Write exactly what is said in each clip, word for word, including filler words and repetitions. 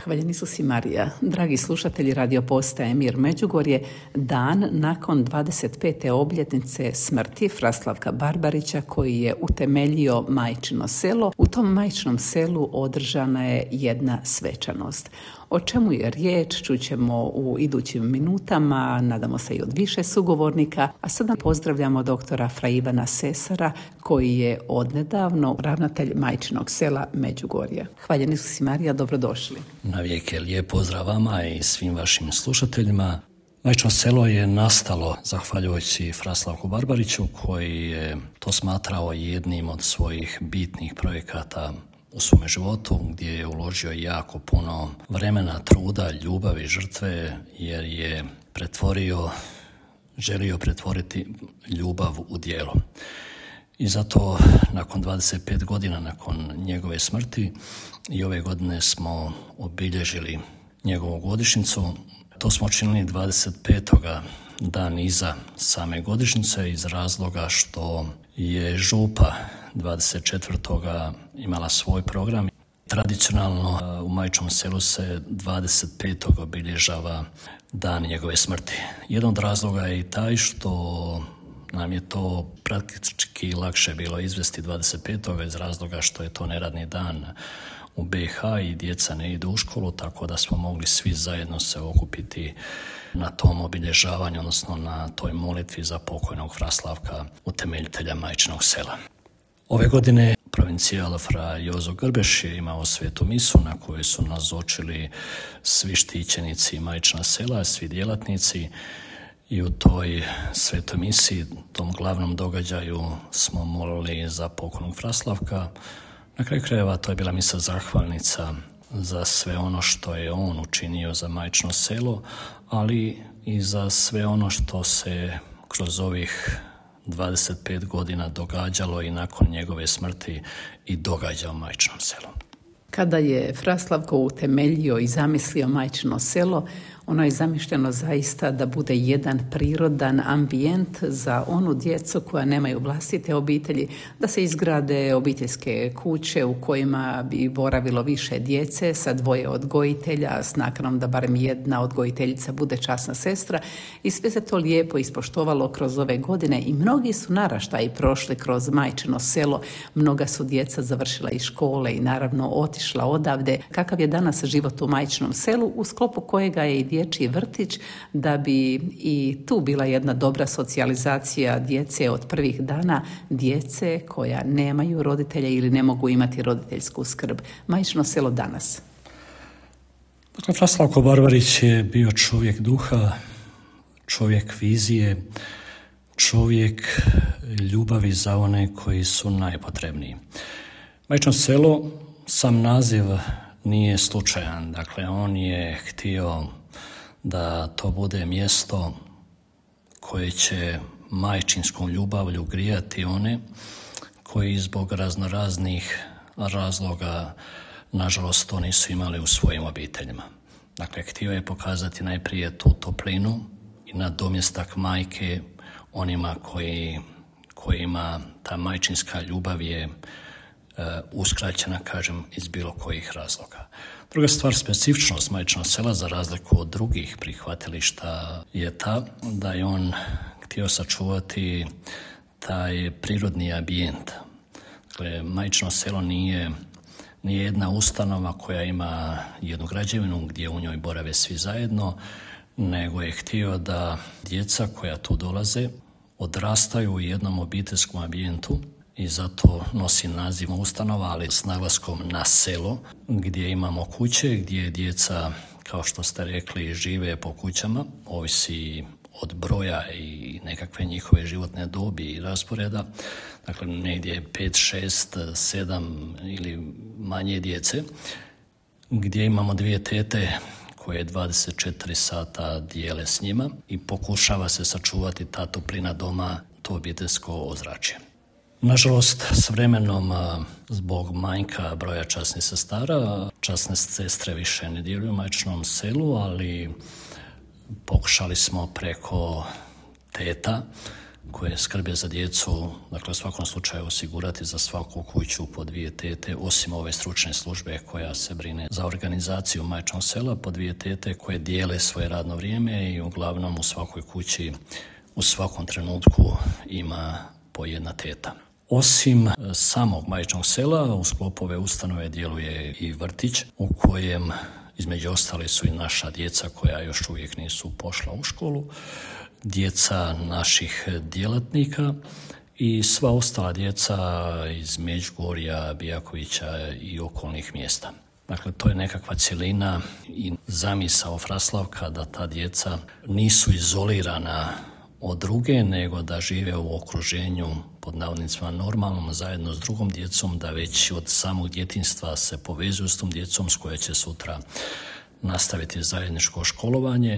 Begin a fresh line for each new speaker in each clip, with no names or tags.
Hvaljen Isus i Marija. Dragi slušatelji radio postaje Mir Međugorje, dan nakon dvadeset pete obljetnice smrti Fraslavka Barbarića koji je utemeljio Majčino selo. U tom Majčinom selu održana je jedna svečanost. O čemu je riječ čućemo u idućim minutama, nadamo se i od više sugovornika, a sada pozdravljamo doktora Fra Ivana Sesara koji je odnedavno ravnatelj Majčinog sela Međugorje. Hvaljen Isus i Marija, dobrodošli.
Na vijeke lijep pozdrav vama i svim vašim slušateljima. Majčino selo je nastalo zahvaljujući Fraslavku Barbariću koji je to smatrao jednim od svojih bitnih projekata u svome životu, gdje je uložio jako puno vremena, truda, ljubavi, žrtve, jer je pretvorio, želio pretvoriti ljubav u djelo. I zato nakon dvadeset pet godina nakon njegove smrti i ove godine smo obilježili njegovu godišnjicu. To smo činili dvadeset petoga dan iza same godišnjice iz razloga što je župa dvadeset četvrtoga imala svoj program. Tradicionalno u Majčinom selu se dvadeset petog obilježava dan njegove smrti. Jedan od razloga je i taj što nam je to praktički lakše bilo izvesti dvadeset petoga iz razloga što je to neradni dan u B i H i djeca ne idu u školu, tako da smo mogli svi zajedno se okupiti na tom obilježavanju, odnosno na toj molitvi za pokojnog Fraslavka, utemeljitelja Majčinog sela. Ove godine provincijal Fra Jozo Grbeš je imao svetu misu na kojoj su nazočili svi štićenici Majčina sela, svi djelatnici, i u toj svetoj misi, tom glavnom događaju, smo molili za pokojnog Fraslavka. Na kraju krajeva to je bila misa zahvalnica za sve ono što je on učinio za Majčino selo, ali i za sve ono što se kroz ovih dvadeset pet godina događalo i nakon njegove smrti i događa u Majčinom selu.
Kada je Fraslavko utemeljio i zamislio Majčino selo, ono je zamišljeno zaista da bude jedan prirodan ambijent za onu djecu koja nemaju vlastite obitelji, da se izgrade obiteljske kuće u kojima bi boravilo više djece sa dvoje odgojitelja, s nakanom da barem jedna odgojiteljica bude časna sestra, i sve se to lijepo ispoštovalo kroz ove godine i mnogi su naraštaji prošli kroz Majčino selo, mnoga su djeca završila i škole i naravno otišla odavde. Kakav je danas život u Majčinom selu, u sklopu kojega je i dječji vrtić, da bi i tu bila jedna dobra socijalizacija djece od prvih dana, djece koja nemaju roditelja ili ne mogu imati roditeljsku skrb. Majčino selo danas.
Dakle, Fraslavko Barbarić je bio čovjek duha, čovjek vizije, čovjek ljubavi za one koji su najpotrebniji. Majčino selo, sam naziv nije slučajan, dakle on je htio da to bude mjesto koje će majčinskom ljubavlju grijati one koji zbog raznoraznih razloga nažalost to nisu imali u svojim obiteljima. Dakle, htio je pokazati najprije tu toplinu i nadomjestak majke onima koji, kojima ta majčinska ljubav je Uh, uskraćena, kažem, iz bilo kojih razloga. Druga stvar, specifičnost Majčinog sela za razliku od drugih prihvatilišta je ta da je on htio sačuvati taj prirodni ambijent. Dakle, Majčino selo nije, nije jedna ustanova koja ima jednu građevinu gdje u njoj borave svi zajedno, nego je htio da djeca koja tu dolaze odrastaju u jednom obiteljskom ambijentu i zato nosi naziv ustanova, ali s naglaskom na selo, gdje imamo kuće, gdje djeca, kao što ste rekli, žive po kućama, ovisi od broja i nekakve njihove životne dobi i rasporeda, dakle negdje pet, šest, sedam ili manje djece, gdje imamo dvije tete koje dvadeset četiri sata dijele s njima i pokušava se sačuvati ta toplina doma, to obiteljsko ozračje. Nažalost, s vremenom, zbog manjka broja časnih sestara, časne sestre više ne djeluju u Majčinom selu, ali pokušali smo preko teta koje skrbe za djecu, dakle u svakom slučaju osigurati za svaku kuću po dvije tete, osim ove stručne službe koja se brine za organizaciju majčinog sela, po dvije tete koje dijele svoje radno vrijeme i uglavnom u svakoj kući u svakom trenutku ima po jedna teta. Osim samog majčinog sela, u sklopu ove ustanove djeluje i vrtić u kojem između ostali su i naša djeca koja još uvijek nisu pošla u školu, djeca naših djelatnika i sva ostala djeca iz Međugorja, Bijakovića i okolnih mjesta. Dakle, to je nekakva cjelina i zamisao Fraslavka da ta djeca nisu izolirana od druge, nego da žive u okruženju pod navodnicima normalnom zajedno s drugom djecom, da već od samog djetinjstva se povezuju s tom djecom s kojoj će sutra nastaviti zajedničko školovanje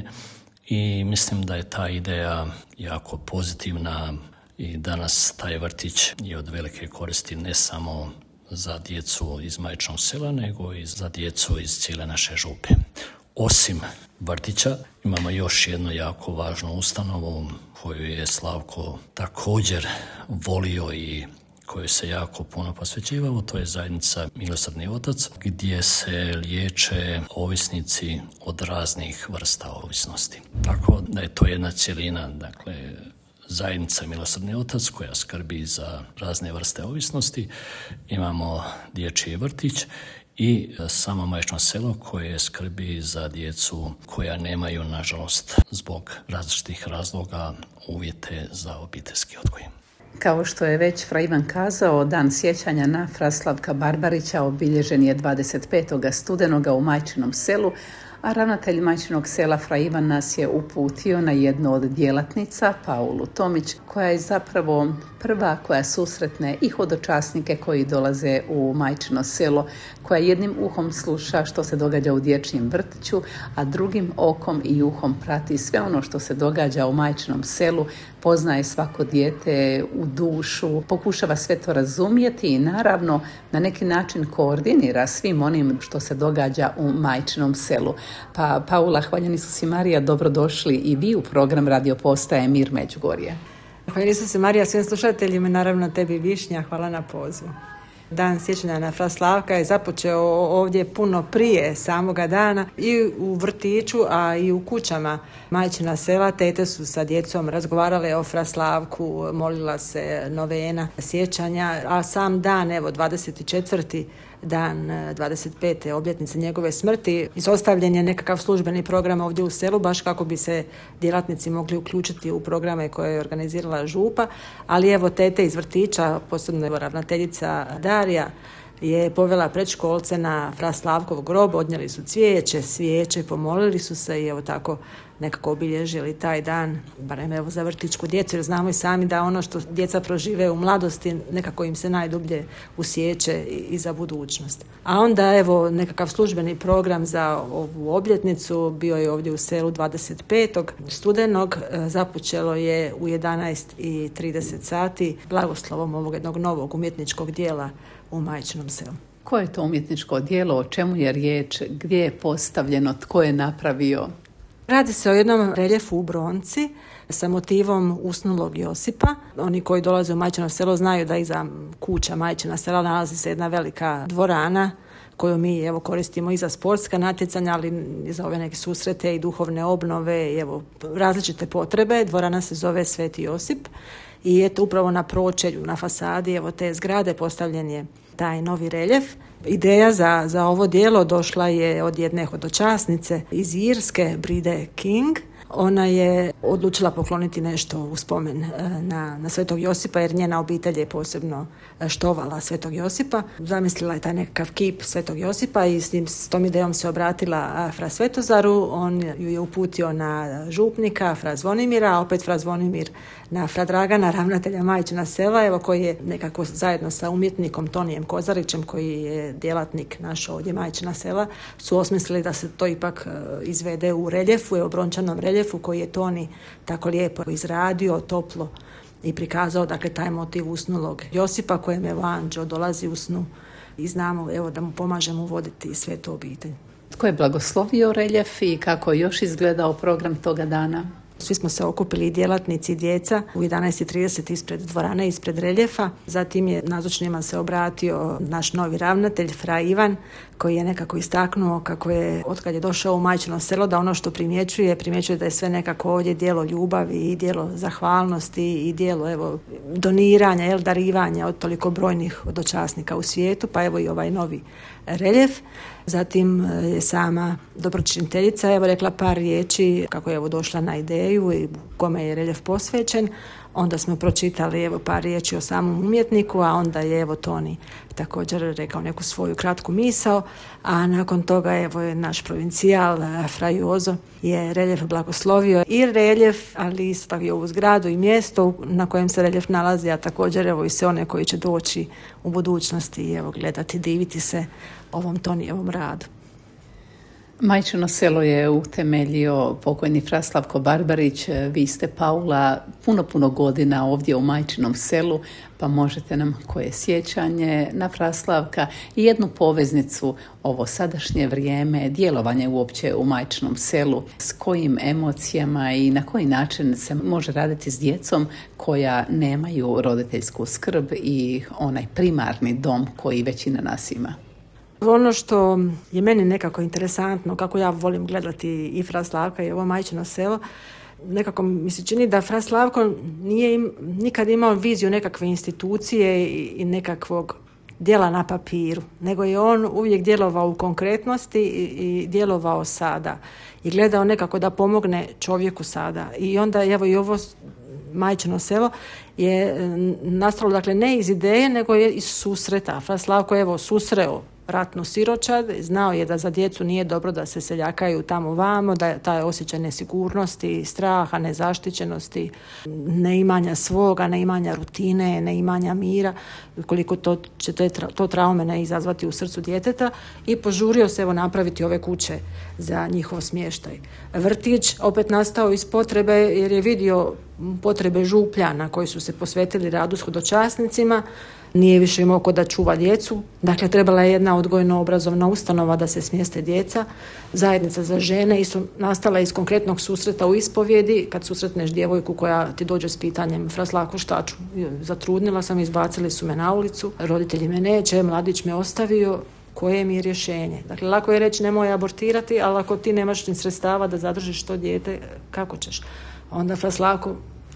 i mislim da je ta ideja jako pozitivna i danas taj vrtić je od velike koristi ne samo za djecu iz majčinog sela, nego i za djecu iz cijele naše župe. Osim vrtića imamo još jednu jako važnu ustanovu koju je Slavko također volio i koju se jako puno posvećivao, to je zajednica Milosrdni otac, gdje se liječe ovisnici od raznih vrsta ovisnosti. Tako da je to jedna cjelina, dakle, zajednica Milosrdni otac koja skrbi za razne vrste ovisnosti. Imamo dječji vrtić i samo majčno selo koje skrbi za djecu koja nemaju, nažalost, zbog različitih razloga uvjete za obiteljski odgoj.
Kao što je već Fra Ivan kazao, dan sjećanja na Fraslavka Barbarića obilježen je dvadeset petog studenoga u Majčinom selu, a ravnatelj Majčinog sela Fra Ivan nas je uputio na jednu od djelatnica, Paulu Tomić, koja je zapravo prva koja susretne i hodočasnike koji dolaze u Majčino selo, koja jednim uhom sluša što se događa u dječjem vrtiću, a drugim okom i uhom prati sve ono što se događa u Majčinom selu, poznaje svako dijete u dušu, pokušava sve to razumjeti i naravno na neki način koordinira svim onim što se događa u Majčinom selu. Pa Paula, hvaljen Isus i Marija, dobrodošli i vi u program radio postaje Mir Međugorje.
Hvaljen Isus i Marija svim slušateljima, naravno tebi Višnja, hvala na pozivu. Dan sjećanja na Fraslavka je započeo ovdje puno prije samoga dana i u vrtiću, a i u kućama Majčina sela. Tete su sa djecom razgovarale o Fraslavku, molila se novena sjećanja, a sam dan, evo dvadeset četvrti dan dvadeset pete obljetnice njegove smrti, izostavljen je nekakav službeni program ovdje u selu, baš kako bi se djelatnici mogli uključiti u programe koje je organizirala župa, ali evo tete iz vrtića, posebno evo ravnateljica Darija, je povela predškolce na Fraslavkov grob, odnijeli su cvijeće, svijeće, pomolili su se i evo tako nekako obilježili taj dan, barem evo za vrtićku djecu, jer znamo i sami da ono što djeca prožive u mladosti nekako im se najdublje usjeće i za budućnost. A onda evo nekakav službeni program za ovu obljetnicu bio je ovdje u selu dvadeset petog studenog, započelo je u jedanaest i trideset sati blagoslovom ovog jednog novog umjetničkog dijela u Majčinom selu.
Koje je to umjetničko djelo, o čemu je riječ, gdje je postavljeno, tko je napravio?
Radi se o jednom reljefu u bronci sa motivom usnulog Josipa. Oni koji dolaze u Majčino selo znaju da iza kuća Majčina sela nalazi se jedna velika dvorana koju mi evo koristimo i za sportska natjecanja, ali i za ove neke susrete i duhovne obnove i evo različite potrebe. Dvorana se zove Sveti Josip i eto upravo na pročelju, na fasadi evo te zgrade postavljen je taj novi reljef. Ideja za, za ovo djelo došla je od jedne hodočasnice iz Irske, Bride King. Ona je odlučila pokloniti nešto u spomen na, na Svetog Josipa, jer njena obitelj je posebno štovala Svetog Josipa. Zamislila je taj nekakav kip Svetog Josipa i s, tim, s tom idejom se obratila Fra Svetozaru. On ju je uputio na župnika Fra Zvonimira, a opet Fra Zvonimir na Fra Dragana, ravnatelja Majčina sela, evo koji je nekako zajedno sa umjetnikom Tonijem Kozarićem, koji je djelatnik naš ovdje Majčina sela, su osmislili da se to ipak izvede u reljefu, u brončanom reljefu koji je Toni tako lijepo izradio, toplo i prikazao, dakle, taj motiv usnulog Josipa kojem evo anđeo dolazi u snu i znamo evo da mu pomažemo uvoditi svetu obitelj.
Tko je blagoslovio reljef i kako je još izgledao program toga dana?
Svi smo se okupili, djelatnici i djeca, u jedanaest i trideset ispred dvorane, ispred reljefa. Zatim je nazočnima se obratio naš novi ravnatelj, fra Ivan, koji je nekako istaknuo kako je, otkad je došao u Majčino Selo, da ono što primjećuje, primjećuje da je sve nekako ovdje djelo ljubavi i djelo zahvalnosti i djelo evo, doniranja, jel, darivanja od toliko brojnih dočasnika u svijetu, pa evo i ovaj novi reljef. Zatim je sama dobročiniteljica evo rekla par riječi kako je evo došla na ideju i kome je reljef posvećen. Onda smo pročitali evo par riječi o samom umjetniku, a onda je evo Toni također rekao neku svoju kratku misao, a nakon toga evo je naš provincijal fra Jozo je reljef blagoslovio i reljef, ali isto tako i ovu zgradu i mjesto na kojem se reljef nalazi, a također evo i sve one koji će doći u budućnosti i evo gledati, diviti se ovom Tonijevom radu.
Majčino Selo je utemeljio pokojni fra Slavko Barbarić. Vi ste, Paula, puno, puno godina ovdje u Majčinom Selu, pa možete nam koje sjećanje na fra Slavka i jednu poveznicu ovo sadašnje vrijeme, djelovanje uopće u Majčinom Selu, s kojim emocijama i na koji način se može raditi s djecom koja nemaju roditeljsku skrb i onaj primarni dom koji većina nas ima.
Ono što je meni nekako interesantno, kako ja volim gledati i fra Slavka i ovo Majčino Selo, nekako mi se čini da fra Slavko nije im, nikad imao viziju nekakve institucije i nekakvog djela na papiru, nego je on uvijek djelovao u konkretnosti i, i djelovao sada i gledao nekako da pomogne čovjeku sada. I onda evo i ovo Majčino Selo je nastalo, dakle, ne iz ideje, nego je iz susreta. Fra Slavko evo susreo ratnu siročad, znao je da za djecu nije dobro da se seljakaju tamo vamo, da je taj osjećaj nesigurnosti, straha, nezaštićenosti, neimanja svoga, neimanja rutine, neimanja mira, koliko to će to, to traume ne izazvati u srcu djeteta, i požurio se evo napraviti ove kuće za njihov smještaj. Vrtić opet nastao iz potrebe jer je vidio potrebe župljana koji su se posvetili radu s hodočasnicima, nije više imao ko da čuva djecu, dakle trebala je jedna odgojno-obrazovna ustanova da se smjeste djeca. Zajednica za žene isto nastala iz konkretnog susreta u ispovjedi, kad susretneš djevojku koja ti dođe s pitanjem fra Slavko šta ću, zatrudnila sam, izbacili su me na ulicu, roditelji me neće, mladić me ostavio, koje mi je rješenje? Dakle, lako je reći nemoj abortirati, ali ako ti nemaš ni sredstava da zadržiš to dijete, kako ćeš? Onda fra Slavko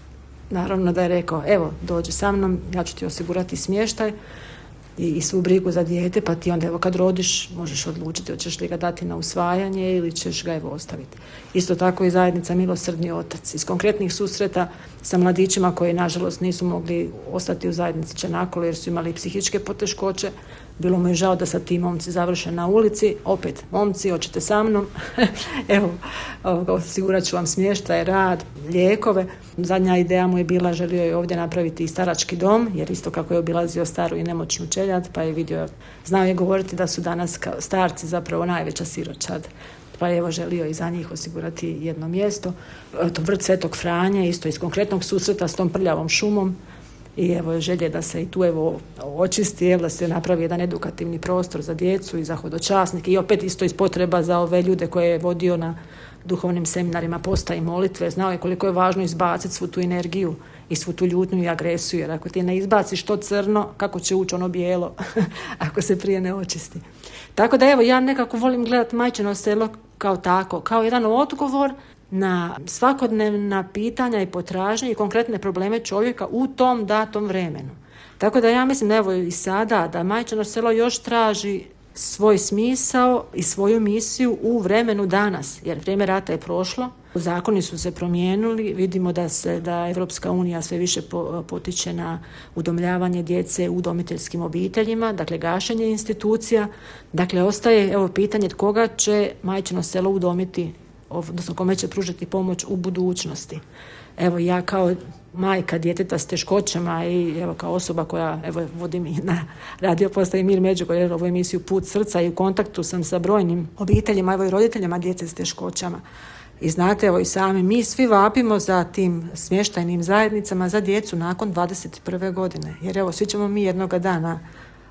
naravno da je rekao, evo, dođi sa mnom, ja ću ti osigurati smještaj i, i svu brigu za dijete, pa ti onda evo kad rodiš možeš odlučiti hoćeš li ga dati na usvajanje ili ćeš ga evo ostaviti. Isto tako i zajednica Milosrdni otac. Iz konkretnih susreta sa mladićima koji nažalost nisu mogli ostati u zajednici Čenakolo jer su imali psihičke poteškoće. Bilo mu je žao da sad ti momci završe na ulici. Opet, momci, hoćete sa mnom? Evo, osigurat ću vam smještaj, rad, lijekove. Zadnja ideja mu je bila, želio je ovdje napraviti i starački dom, jer isto kako je obilazio staru i nemoćnu čeljad, pa je vidio, znao je govoriti da su danas starci zapravo najveća siročad. Pa je evo želio i za njih osigurati jedno mjesto. To vrt Svetog Franje, isto iz konkretnog susreta s tom prljavom šumom. I evo želje da se i tu evo očisti, da se napravi jedan edukativni prostor za djecu i za hodočasnike i opet isto iz potreba za ove ljude koje je vodio na duhovnim seminarima posta i molitve. Znao je koliko je važno izbaciti svu tu energiju i svu tu ljutnju i agresiju, jer ako ti ne izbaciš to crno, kako će ući ono bijelo ako se prije ne očisti. Tako da evo ja nekako volim gledati Majčino Selo kao tako, kao jedan odgovor na svakodnevna pitanja i potražnje i konkretne probleme čovjeka u tom datom vremenu. Tako da ja mislim da evo i sada da Majčino Selo još traži svoj smisao i svoju misiju u vremenu danas, jer vrijeme rata je prošlo, zakoni su se promijenili, vidimo da se da Evropska unija sve više potiče na udomljavanje djece u udomiteljskim obiteljima, dakle gašenje institucija, dakle ostaje evo pitanje koga će Majčino Selo udomiti, odnosno kome će pružiti pomoć u budućnosti. Evo ja kao majka djeteta s teškoćama i evo kao osoba koja evo vodim i na radio postaji Mir Međugorje ovu emisiju Put srca i u kontaktu sam sa brojnim obiteljima, evo i roditeljima djece s teškoćama. I znate, evo i sami, mi svi vapimo za tim smještajnim zajednicama za djecu nakon dvadeset prve godine. Jer evo svi ćemo mi jednoga dana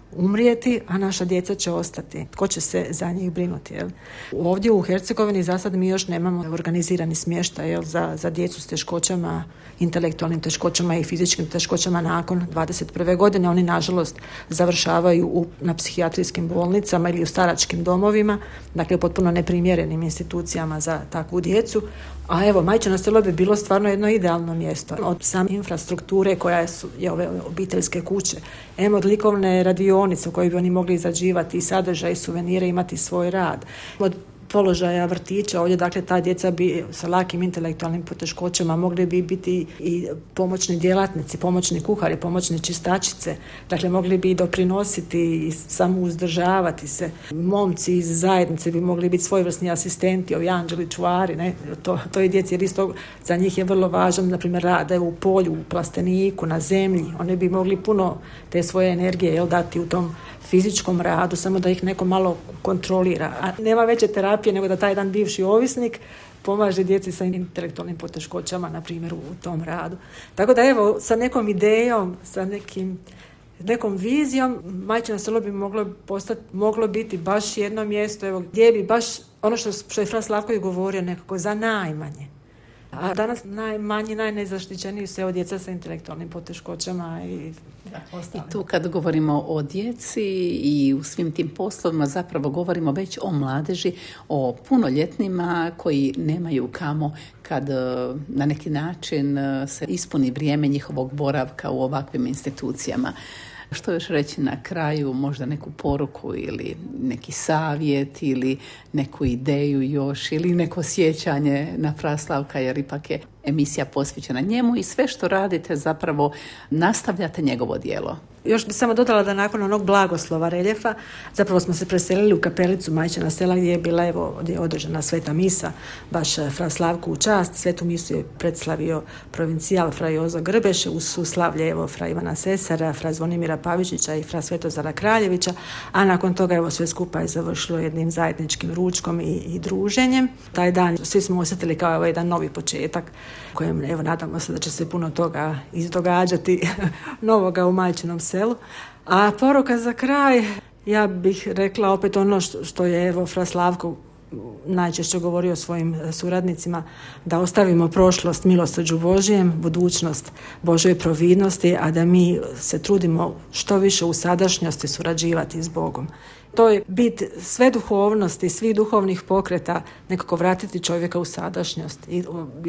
umrijeti, a naša djeca će ostati. Tko će se za njih brinuti? Jel? Ovdje u Hercegovini za sad mi još nemamo organizirani smještaj jel, za, za djecu s teškoćama, intelektualnim teškoćama i fizičkim teškoćama nakon dvadeset prve godine. Oni nažalost završavaju u, na psihijatrijskim bolnicama ili u staračkim domovima, dakle u potpuno neprimjerenim institucijama za takvu djecu. A evo, Majčino selo bi bilo stvarno jedno idealno mjesto. Od same infrastrukture koja su je ove obiteljske kuće, em od likovne radionice u kojoj bi oni mogli izrađivati i sadržaj, suvenire, imati svoj rad. Od položaja vrtića, ovdje dakle ta djeca bi sa lakim intelektualnim poteškoćama mogli bi biti i pomoćni djelatnici, pomoćni kuhari, pomoćne čistačice, dakle mogli bi doprinositi i samo uzdržavati se. Momci iz zajednice bi mogli biti svojevrsni asistenti, ovi anđeli čuvari, ne? To, to je djeci, jer isto za njih je vrlo važno, na primjer, rade u polju, u plasteniku, na zemlji. Oni bi mogli puno te svoje energije jel, dati u tom fizičkom radu, samo da ih neko malo kontrolira. A nema veće terapije nego da taj jedan bivši ovisnik pomaže djeci sa intelektualnim poteškoćama, na primjer, u tom radu. Tako da evo, sa nekom idejom, sa nekim, nekom vizijom, Majčino selo bi moglo postati, moglo biti baš jedno mjesto, evo, gdje bi baš ono što, što je Fra Slavković govorio, nekako za najmanje. A danas najmanji, najnezaštićeniji su evo djeca sa intelektualnim poteškoćama i
I tu kad govorimo o djeci i u svim tim poslovima zapravo govorimo već o mladeži, o punoljetnima koji nemaju kamo kad na neki način se ispuni vrijeme njihovog boravka u ovakvim institucijama. Što još reći na kraju, možda neku poruku ili neki savjet ili neku ideju još ili neko sjećanje na Fra Slavka, jer ipak je emisija posvećena njemu i sve što radite zapravo nastavljate njegovo djelo.
Još bi samo dodala da nakon onog blagoslova reljefa zapravo smo se preselili u kapelicu Majčina sela gdje je bila evo, gdje je održana sveta misa, baš Fra Slavku u čast. Svetu misu je predslavio provincijal Fra Jozo Grbeš, uz suslavlje evo Fra Ivana Sesara, Fra Zvonimira Pavičića i Fra Svetozara Kraljevića, a nakon toga evo sve skupa je završilo jednim zajedničkim ručkom i, i druženjem. Taj dan svi smo osjetili kao evo jedan novi početak kojem evo nadamo se da će se puno toga izdogađati novoga u Majčinom selu. A poruka za kraj, ja bih rekla opet ono što, što je evo Fra Slavko najčešće govorio svojim suradnicima, da ostavimo prošlost milosrđu Božijem, budućnost Božoj providnosti, a da mi se trudimo što više u sadašnjosti surađivati s Bogom. To je bit sve duhovnosti, svih duhovnih pokreta, nekako vratiti čovjeka u sadašnjost i,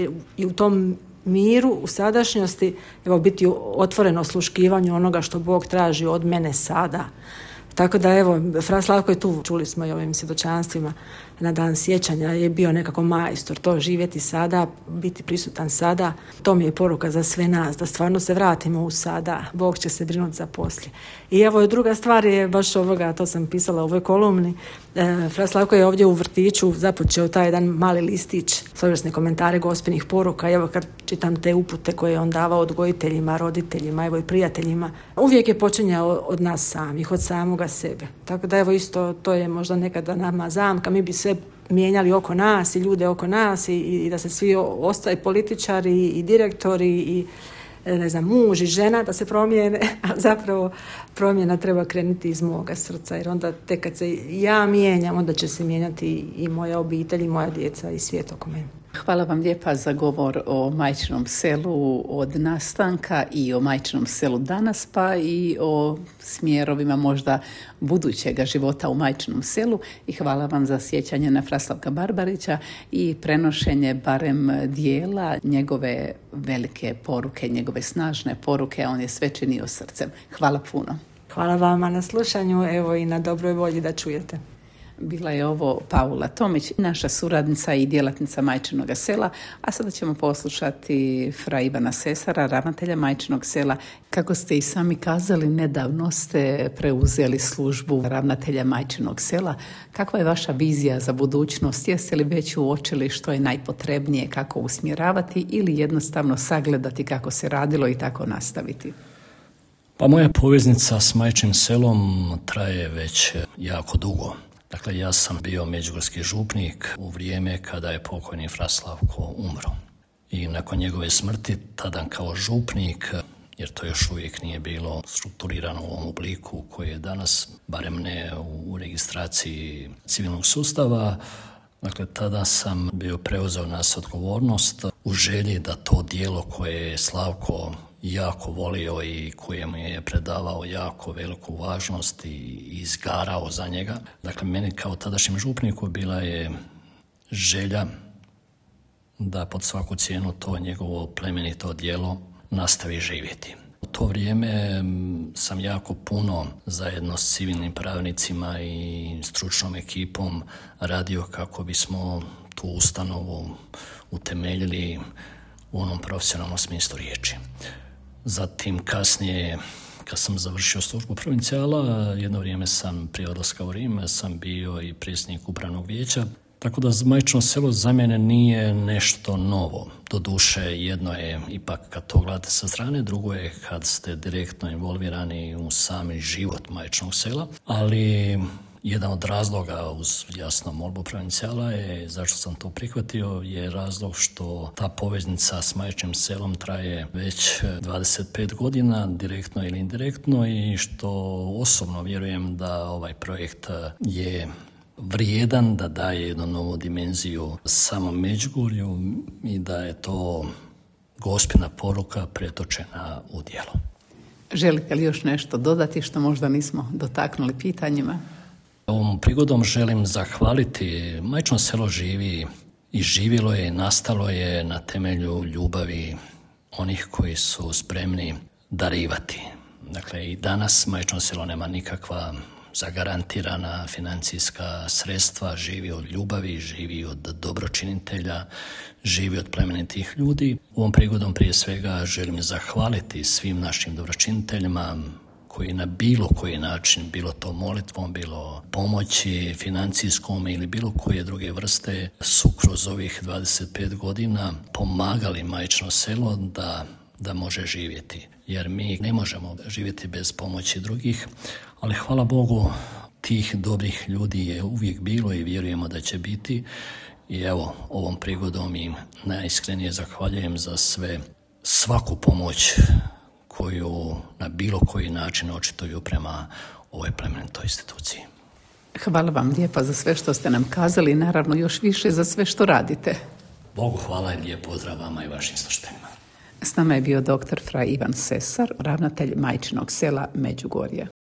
i u tom miru, u sadašnjosti, evo, biti otvoreno osluškivanju onoga što Bog traži od mene sada. Tako da evo, Fra Slavko je tu, čuli smo i ovim svjedočanstvima na dan sjećanja, je bio nekako majstor, to živjeti sada, biti prisutan sada. To mi je poruka za sve nas, da stvarno se vratimo u sada, Bog će se brinuti za poslije. I evo, druga stvar je baš ovoga, to sam pisala u ovoj kolumni, e, Fra Slavko je ovdje u vrtiću započeo taj jedan mali listić, svojevrsne komentare gospelnih poruka. Evo, kad čitam te upute koje je on davao odgojiteljima, roditeljima, evo i prijateljima, uvijek je počinjao od nas samih, od samoga sebe. Tako da evo isto, to je možda nekada nama zamka, mi bi sve mijenjali oko nas i ljude oko nas i, i da se svi ostaje političari i direktori i ne znam, muž i žena da se promijene, a zapravo promjena treba krenuti iz moga srca, jer onda tek kad se ja mijenjam, onda će se mijenjati i moja obitelj i moja djeca i svijet oko mene.
Hvala vam lijepa za govor o Majčinom selu od nastanka i o Majčinom selu danas, pa i o smjerovima možda budućega života u Majčinom selu, i hvala vam za sjećanje na Fra Slavka Barbarića i prenošenje barem dijela njegove velike poruke, njegove snažne poruke, a on je sve činio srcem. Hvala puno.
Hvala vama na slušanju, evo i na dobroj volji da čujete.
Bila je ovo Paula Tomić, naša suradnica i djelatnica Majčinoga sela, a sada ćemo poslušati Fra Ivana Sesara, ravnatelja Majčinog sela. Kako ste i sami kazali, nedavno ste preuzeli službu ravnatelja Majčinog sela. Kakva je vaša vizija za budućnost? Jeste li već uočili što je najpotrebnije, kako usmjeravati ili jednostavno sagledati kako se radilo i tako nastaviti?
Pa moja poveznica s Majčinim selom traje već jako dugo. Dakle, ja sam bio međugorski župnik u vrijeme kada je pokojni Fra Slavko umro. I nakon njegove smrti, tada kao župnik, jer to još uvijek nije bilo strukturirano u ovom obliku koji je danas, barem ne u registraciji civilnog sustava. Dakle, tada sam bio preuzeo nas odgovornost u želji da to djelo koje je Slavko jako volio i kojemu je predavao jako veliku važnost i izgarao za njega. Dakle, meni kao tadašnjem župniku bila je želja da pod svaku cijenu to njegovo plemenito djelo nastavi živjeti. U to vrijeme sam jako puno zajedno s civilnim pravnicima i stručnom ekipom radio kako bismo tu ustanovu utemeljili u onom profesionalnom smislu riječi. Zatim kasnije, kad sam završio službu provincijala, jedno vrijeme sam prije odlaska u Rim, sam bio i predsjednik upravnog vijeća. Tako da Majčino selo za mene nije nešto novo. Doduše, jedno je ipak kad to gledate sa strane, drugo je kad ste direktno involvirani u sami život Majčinog sela, ali jedan od razloga uz jasno molbu provincijala je zašto sam to prihvatio je razlog što ta poveznica s Majčinim selom traje već dvadeset pet godina, direktno ili indirektno, i što osobno vjerujem da ovaj projekt je vrijedan, da daje jednu novu dimenziju samom Međugorju i da je to gospina poruka pretočena u djelo.
Želite li još nešto dodati što možda nismo dotaknuli pitanjima?
Ovom prigodom želim zahvaliti. Majčino selo živi i živjelo je i nastalo je na temelju ljubavi onih koji su spremni darivati. Dakle, i danas Majčino selo nema nikakva zagarantirana financijska sredstva, živi od ljubavi, živi od dobročinitelja, živi od plemenitih ljudi. Ovom prigodom prije svega želim zahvaliti svim našim dobročiniteljima koji na bilo koji način, bilo to molitvom, bilo pomoći financijskom ili bilo koje druge vrste, su kroz ovih dvadeset pet godina pomagali Majčino selo da, da može živjeti. Jer mi ne možemo živjeti bez pomoći drugih, ali hvala Bogu tih dobrih ljudi je uvijek bilo i vjerujemo da će biti. I evo, ovom prigodom im najiskrenije zahvaljujem za sve, svaku pomoć koju na bilo koji način očituju prema ovoj plemenitoj instituciji.
Hvala vam lijepa za sve što ste nam kazali i naravno još više za sve što radite.
Bogu hvala i lijep pozdrav vama i vašim slušateljima.
S nama je bio doktor fra Ivan Sesar, ravnatelj Majčinog sela Međugorje.